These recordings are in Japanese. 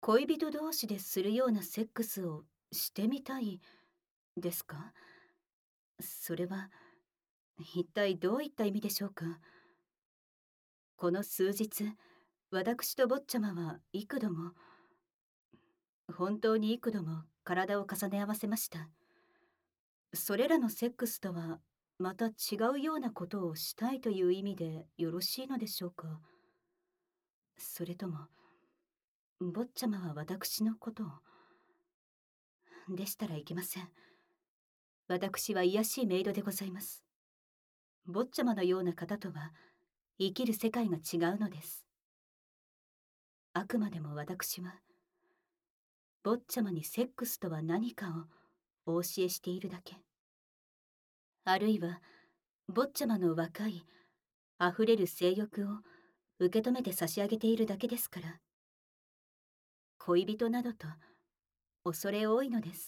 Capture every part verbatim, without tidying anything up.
恋人同士でするようなセックスをしてみたいですか？それは一体どういった意味でしょうか？この数日、私と坊ちゃまは幾度も、本当に幾度も体を重ね合わせました。それらのセックスとはまた違うようなことをしたいという意味でよろしいのでしょうか？それとも、坊ちゃまは私のことを。でしたらいけません。私は卑しいメイドでございます。坊ちゃまのような方とは生きる世界が違うのです。あくまでも私は坊ちゃまにセックスとは何かをお教えしているだけ。あるいは坊ちゃまの若い溢れる性欲を受け止めて差し上げているだけですから。恋人などと恐れ多いのです。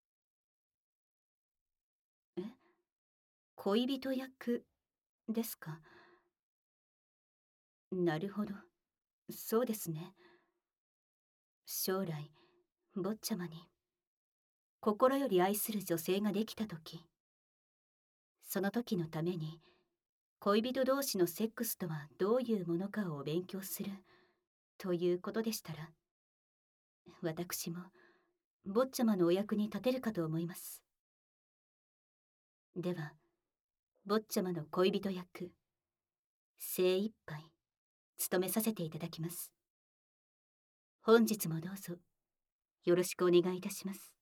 え、恋人役ですか？なるほど、そうですね。将来坊ちゃまに心より愛する女性ができた時、その時のために恋人同士のセックスとはどういうものかを勉強するということでしたら、私も坊ちゃまのお役に立てるかと思います。では坊ちゃまの恋人役、精一杯務めさせていただきます。本日もどうぞよろしくお願いいたします。